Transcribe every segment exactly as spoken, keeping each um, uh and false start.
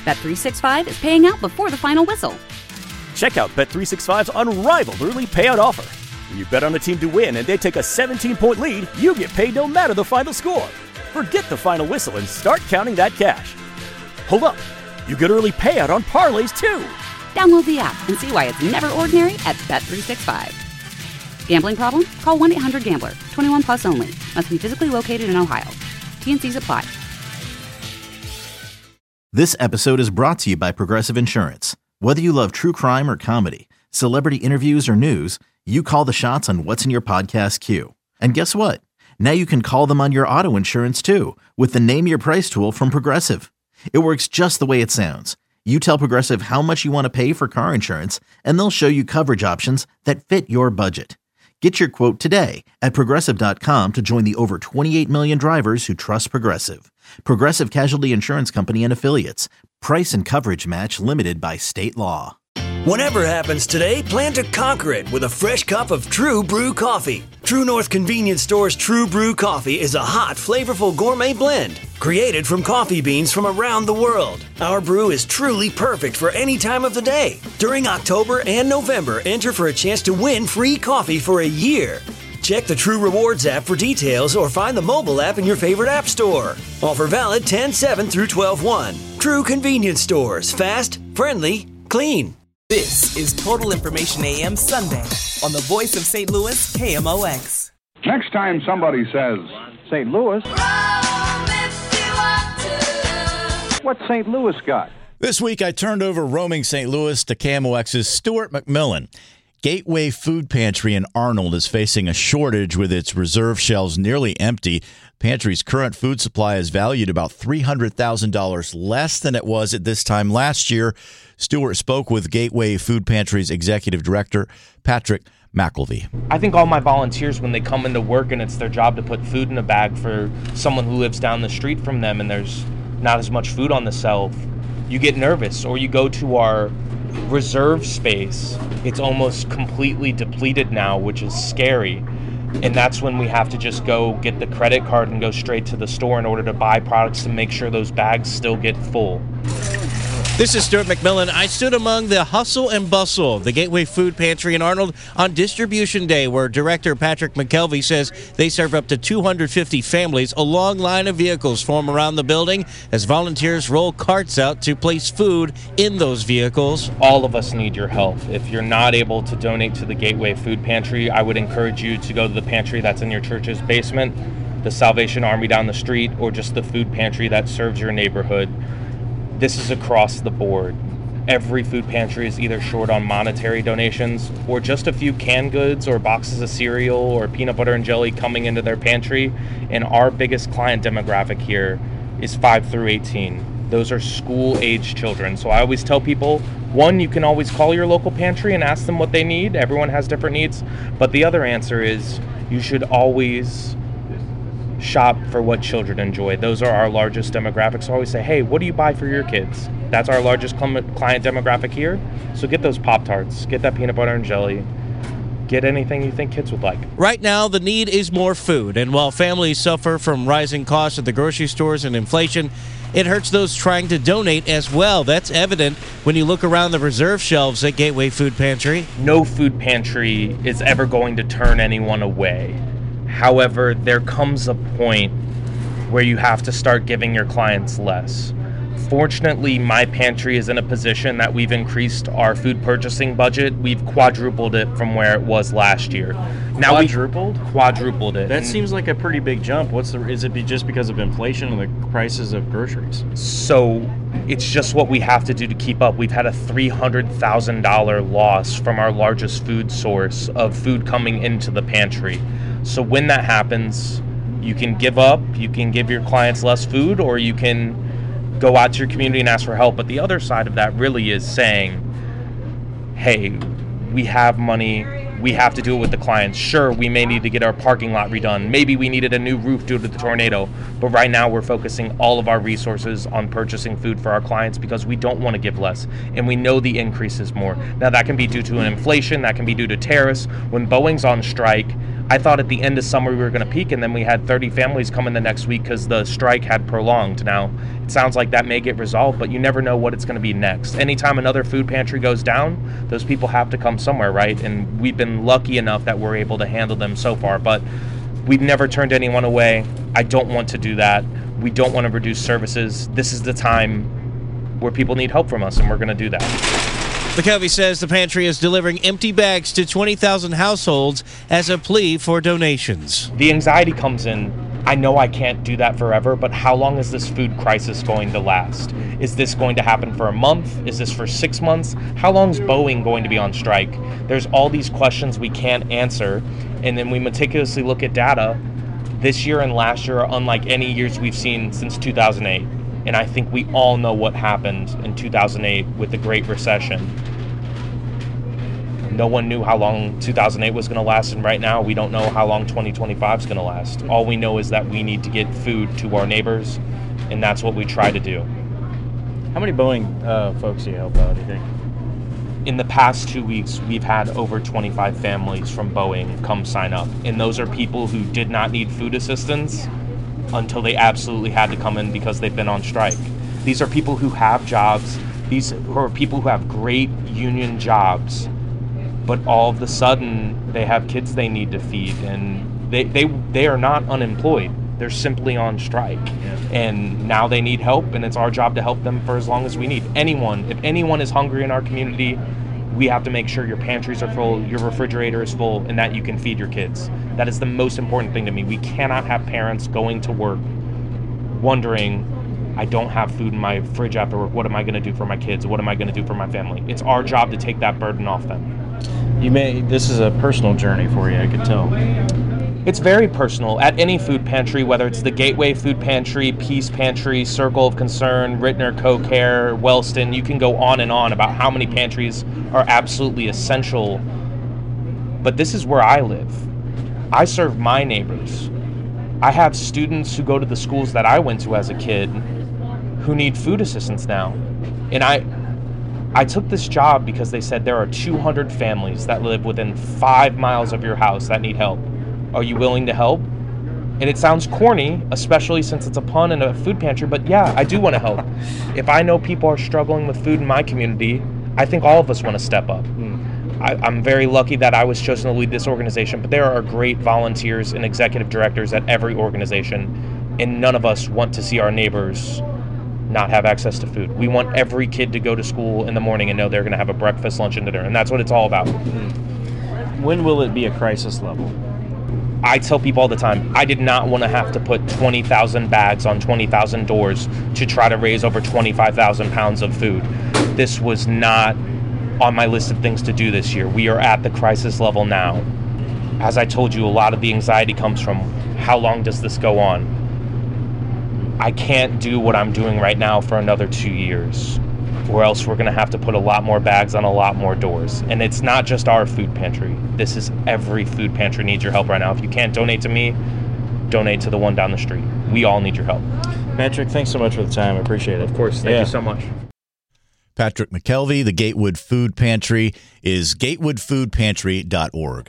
Bet three sixty-five is paying out before the final whistle. Check out Bet three sixty-five's unrivaled early payout offer. When you bet on a team to win and they take a seventeen-point lead, you get paid no matter the final score. Forget the final whistle and start counting that cash. Hold up. You get early payout on parlays, too. Download the app and see why it's never ordinary at Bet three sixty-five. Gambling problem? Call one eight hundred gambler. twenty-one plus only. Must be physically located in Ohio. T N Cs apply. This episode is brought to you by Progressive Insurance. Whether you love true crime or comedy, celebrity interviews or news, you call the shots on what's in your podcast queue. And guess what? Now you can call them on your auto insurance too with the Name Your Price tool from Progressive. It works just the way it sounds. You tell Progressive how much you want to pay for car insurance, and they'll show you coverage options that fit your budget. Get your quote today at Progressive dot com to join the over twenty-eight million drivers who trust Progressive. Progressive Casualty Insurance Company and Affiliates. Price and coverage match limited by state law. Whatever happens today, plan to conquer it with a fresh cup of True Brew coffee. True North Convenience Store's True Brew coffee is a hot, flavorful gourmet blend created from coffee beans from around the world. Our brew is truly perfect for any time of the day. During October and November, enter for a chance to win free coffee for a year. Check the True Rewards app for details or find the mobile app in your favorite app store. Offer valid ten seven through twelve one. True Convenience Stores. Fast, friendly, clean. This is Total Information A M Sunday on the voice of Saint Louis, K M O X. Next time somebody says, Saint Louis, what's Saint Louis got? This week I turned over Roaming Saint Louis to K M O X's Stuart McMillan. Gateway Food Pantry in Arnold is facing a shortage with its reserve shelves nearly empty. Pantry's current food supply is valued about three hundred thousand dollars less than it was at this time last year. Stewart spoke with Gateway Food Pantry's executive director, Patrick McElvey. I think all my volunteers, when they come into work and it's their job to put food in a bag for someone who lives down the street from them and there's not as much food on the shelf, you get nervous. Or you go to our reserve space, it's almost completely depleted now, which is scary. And that's when we have to just go get the credit card and go straight to the store in order to buy products to make sure those bags still get full. This is Stuart McMillan. I stood among the hustle and bustle of the Gateway Food Pantry in Arnold on Distribution Day, where Director Patrick McKelvey says they serve up to two hundred fifty families. A long line of vehicles form around the building as volunteers roll carts out to place food in those vehicles. All of us need your help. If you're not able to donate to the Gateway Food Pantry, I would encourage you to go to the pantry that's in your church's basement, the Salvation Army down the street, or just the food pantry that serves your neighborhood. This is across the board. Every food pantry is either short on monetary donations or just a few canned goods or boxes of cereal or peanut butter and jelly coming into their pantry. And our biggest client demographic here is five through eighteen. Those are school-age children. So I always tell people, one, you can always call your local pantry and ask them what they need. Everyone has different needs. But the other answer is you should always shop for what children enjoy. Those are our largest demographics. So I always say, hey, what do you buy for your kids? That's our largest client demographic here. So get those Pop-Tarts, get that peanut butter and jelly, get anything you think kids would like. Right now, the need is more food. And while families suffer from rising costs at the grocery stores and inflation, it hurts those trying to donate as well. That's evident when you look around the reserve shelves at Gateway Food Pantry. No food pantry is ever going to turn anyone away. However, there comes a point where you have to start giving your clients less. Fortunately, my pantry is in a position that we've increased our food purchasing budget. We've quadrupled it from where it was last year. Now quadrupled? We quadrupled it. That and seems like a pretty big jump. What's the? Is it be just because of inflation and the prices of groceries? So it's just what we have to do to keep up. We've had a three hundred thousand dollars loss from our largest food source of food coming into the pantry. So when that happens, you can give up, you can give your clients less food, or you can go out to your community and ask for help. But the other side of that really is saying, hey, we have money, we have to do it with the clients. Sure, we may need to get our parking lot redone. Maybe we needed a new roof due to the tornado. But right now we're focusing all of our resources on purchasing food for our clients because we don't want to give less. And we know the increase is more. Now that can be due to an inflation, that can be due to tariffs. When Boeing's on strike, I thought at the end of summer we were going to peak, and then we had thirty families come in the next week because the strike had prolonged. Now, it sounds like that may get resolved, but you never know what it's going to be next. Anytime another food pantry goes down, those people have to come somewhere, right? And we've been lucky enough that we're able to handle them so far, but we've never turned anyone away. I don't want to do that. We don't want to reduce services. This is the time where people need help from us, and we're going to do that. McKelvey says the pantry is delivering empty bags to twenty thousand households as a plea for donations. The anxiety comes in. I know I can't do that forever, but how long is this food crisis going to last? Is this going to happen for a month? Is this for six months? How long is Boeing going to be on strike? There's all these questions we can't answer, and then we meticulously look at data. This year and last year are unlike any years we've seen since two thousand eight. And I think we all know what happened in two thousand eight with the Great Recession. No one knew how long two thousand eight was going to last, and right now we don't know how long twenty twenty-five is going to last. All we know is that we need to get food to our neighbors, and that's what we try to do. How many Boeing uh, folks do you help out, do you think? In the past two weeks, we've had over twenty-five families from Boeing come sign up, and those are people who did not need food assistance until they absolutely had to come in because they've been on strike. These are people who have jobs. These are people who have great union jobs, but all of a sudden they have kids they need to feed, and they, they, they are not unemployed. They're simply on strike. Yeah. And now they need help, and it's our job to help them for as long as we need. Anyone, if anyone is hungry in our community, we have to make sure your pantries are full, your refrigerator is full, and that you can feed your kids. That is the most important thing to me. We cannot have parents going to work wondering, I don't have food in my fridge after work. What am I going to do for my kids? What am I going to do for my family? It's our job to take that burden off them. You may. This is a personal journey for you, I could tell. It's very personal. At any food pantry, whether it's the Gateway Food Pantry, Peace Pantry, Circle of Concern, Rittner Co-Care, Wellston, you can go on and on about how many pantries are absolutely essential. But this is where I live. I serve my neighbors. I have students who go to the schools that I went to as a kid who need food assistance now. And I I took this job because they said there are two hundred families that live within five miles of your house that need help. Are you willing to help? And it sounds corny, especially since it's a pun in a food pantry, but yeah, I do want to help. If I know people are struggling with food in my community, I think all of us want to step up. Mm. I, I'm very lucky that I was chosen to lead this organization, but there are great volunteers and executive directors at every organization, and none of us want to see our neighbors not have access to food. We want every kid to go to school in the morning and know they're going to have a breakfast, lunch, and dinner, and that's what it's all about. Mm. When will it be a crisis level? I tell people all the time, I did not want to have to put twenty thousand bags on twenty thousand doors to try to raise over twenty-five thousand pounds of food. This was not on my list of things to do this year. We are at the crisis level now. As I told you, a lot of the anxiety comes from how long does this go on? I can't do what I'm doing right now for another two years, or else we're going to have to put a lot more bags on a lot more doors. And it's not just our food pantry. This is every food pantry needs your help right now. If you can't donate to me, donate to the one down the street. We all need your help. Patrick, thanks so much for the time. I appreciate it. Of course. Thank yeah. you so much. Patrick McKelvey, the Gatewood Food Pantry, is gatewood food pantry dot org.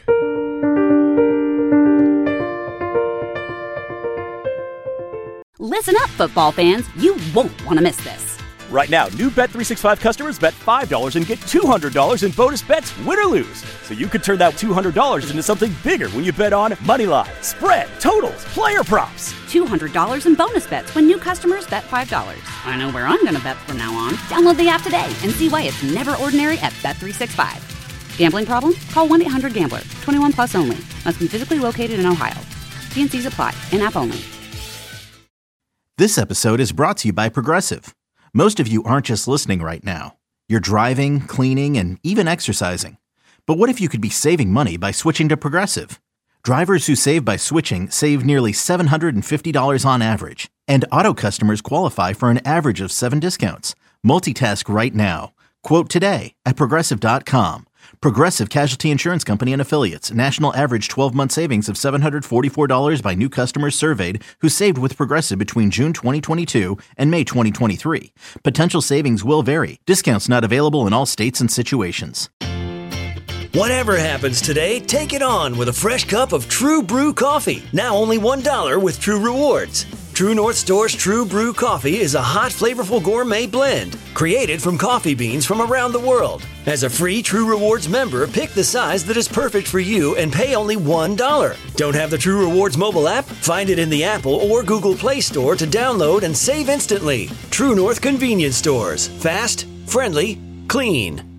Listen up, football fans. You won't want to miss this. Right now, new Bet three sixty-five customers bet five dollars and get two hundred dollars in bonus bets, win or lose. So you could turn that two hundred dollars into something bigger when you bet on money line, spread, totals, player props. two hundred dollars in bonus bets when new customers bet five dollars. I know where I'm going to bet from now on. Download the app today and see why it's never ordinary at Bet three sixty-five. Gambling problem? Call one eight hundred gambler. twenty-one plus only. Must be physically located in Ohio. T and C's apply. In-app only. This episode is brought to you by Progressive. Most of you aren't just listening right now. You're driving, cleaning, and even exercising. But what if you could be saving money by switching to Progressive? Drivers who save by switching save nearly seven hundred fifty dollars on average. And auto customers qualify for an average of seven discounts. Multitask right now. Quote today at Progressive dot com. Progressive Casualty Insurance Company and Affiliates. National average twelve-month savings of seven hundred forty-four dollars by new customers surveyed who saved with Progressive between June twenty twenty-two and May twenty twenty-three. Potential savings will vary. Discounts not available in all states and situations. Whatever happens today, take it on with a fresh cup of True Brew coffee. Now only one dollar with True Rewards. True North Store's True Brew Coffee is a hot, flavorful gourmet blend created from coffee beans from around the world. As a free True Rewards member, pick the size that is perfect for you and pay only one dollar. Don't have the True Rewards mobile app? Find it in the Apple or Google Play Store to download and save instantly. True North Convenience Stores. Fast, friendly, clean.